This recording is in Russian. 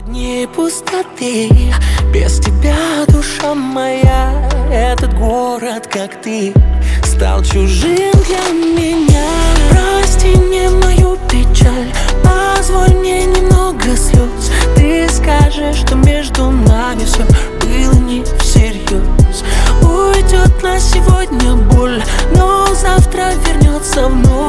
Дни пустоты, без тебя, душа моя. Этот город, как ты, стал чужим для меня. Прости мне мою печаль, позволь мне немного слез. Ты скажешь, что между нами все было не всерьез. Уйдет на сегодня боль, но завтра вернется вновь.